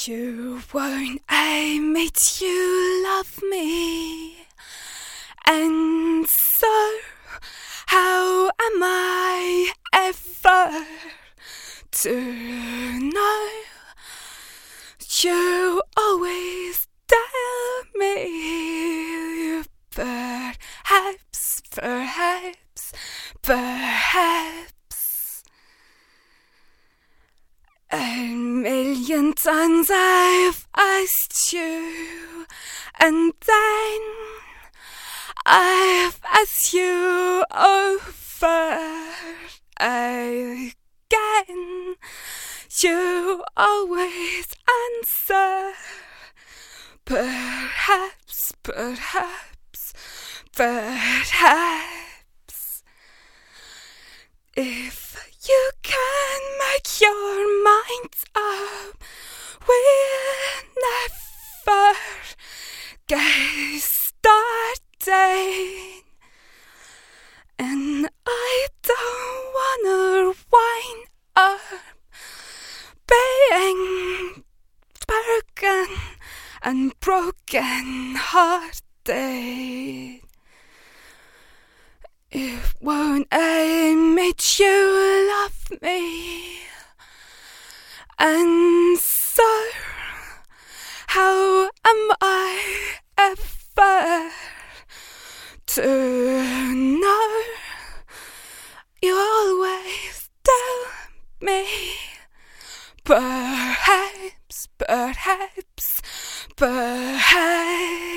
You won't admit you love me, and so how am I ever to know? You always tell me, perhaps, a million times I've asked you, and then I've asked you over again. You always answer, perhaps. If you can make your mind up, we'll never get started. And I don't wanna wind up being broken and broken-hearted. It won't admit you love me, and so how am I ever to know? You always tell me, perhaps.